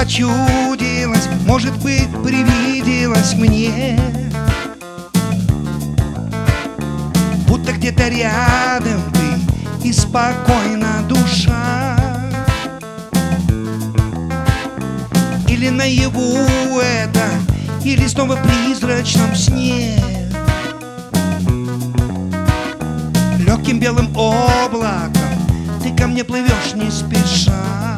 почудилось, может быть, привиделось мне, будто где-то рядом ты и спокойна душа. Или наяву это, или снова в призрачном сне, легким белым облаком ты ко мне плывешь не спеша.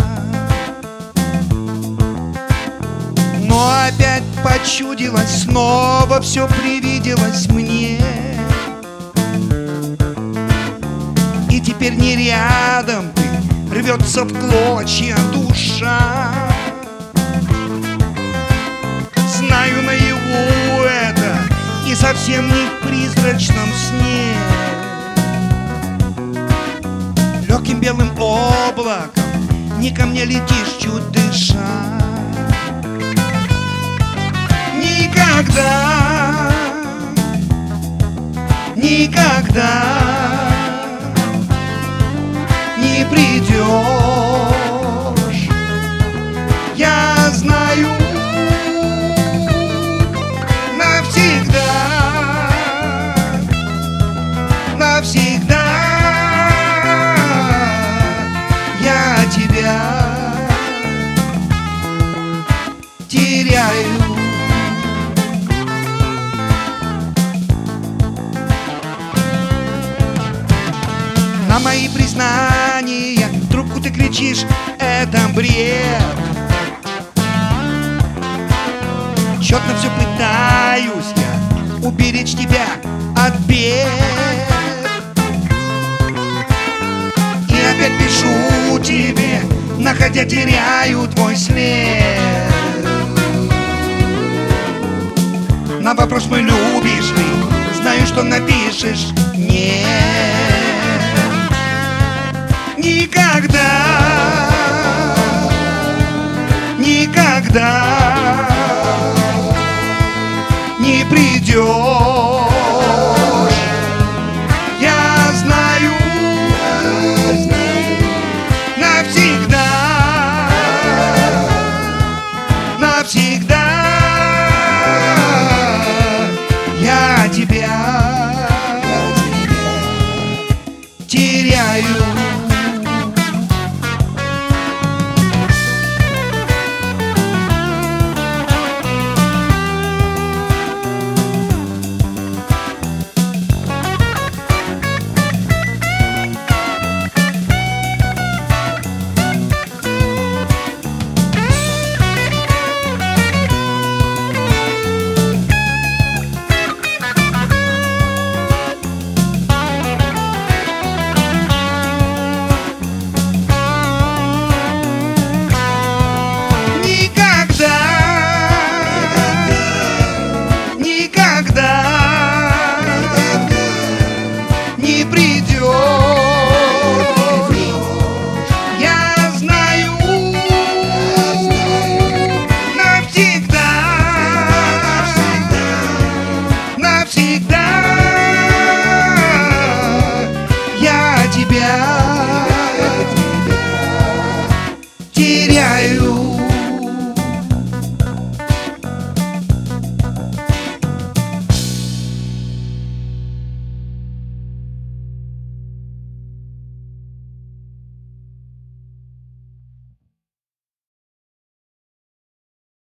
Но опять почудилось, снова все привиделось мне, и теперь не рядом ты, рвется в клочья душа. Знаю наяву это, и совсем не в призрачном сне, легким белым облаком не ко мне летишь, чуть дыша. Никогда, никогда не придешь, я знаю, навсегда, навсегда я тебя теряю. На мои признания в трубку ты кричишь, это бред. Тщетно все пытаюсь я уберечь тебя от бед. И опять пишу тебе, находя теряю твой след. На вопрос мой любишь ли, знаю, что напишешь нет. Никогда, никогда не придешь, я знаю, навсегда, навсегда я тебя теряю. Не придешь, я знаю, навсегда, навсегда я тебя теряю.